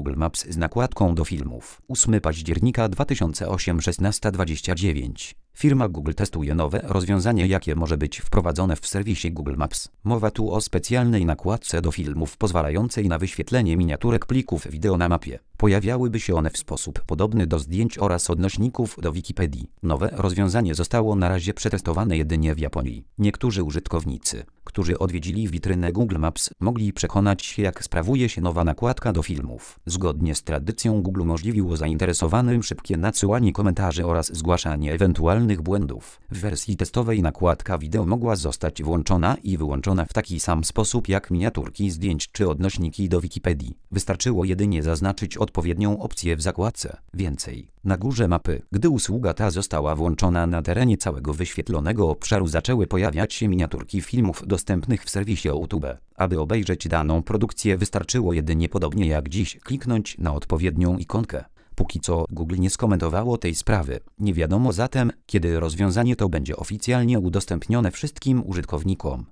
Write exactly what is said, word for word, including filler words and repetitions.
Google Maps z nakładką do filmów. ósmego października dwa tysiące ósmego, szesnasta dwadzieścia dziewięć. Firma Google testuje nowe rozwiązanie, jakie może być wprowadzone w serwisie Google Maps. Mowa tu o specjalnej nakładce do filmów pozwalającej na wyświetlenie miniaturek plików wideo na mapie. Pojawiałyby się one w sposób podobny do zdjęć oraz odnośników do Wikipedii. Nowe rozwiązanie zostało na razie przetestowane jedynie w Japonii. Niektórzy użytkownicy, którzy odwiedzili witrynę Google Maps, mogli przekonać się, jak sprawuje się nowa nakładka do filmów. Zgodnie z tradycją Google umożliwiło zainteresowanym szybkie nadsyłanie komentarzy oraz zgłaszanie ewentualnych błędów. W wersji testowej nakładka wideo mogła zostać włączona i wyłączona w taki sam sposób jak miniaturki zdjęć czy odnośniki do Wikipedii. Wystarczyło jedynie zaznaczyć odpowiednią opcję w zakładce. Więcej. Na górze mapy, gdy usługa ta została włączona, na terenie całego wyświetlonego obszaru zaczęły pojawiać się miniaturki filmów dostępnych w serwisie YouTube. Aby obejrzeć daną produkcję, wystarczyło jedynie, podobnie jak dziś, kliknąć na odpowiednią ikonkę. Póki co Google nie skomentowało tej sprawy. Nie wiadomo zatem, kiedy rozwiązanie to będzie oficjalnie udostępnione wszystkim użytkownikom.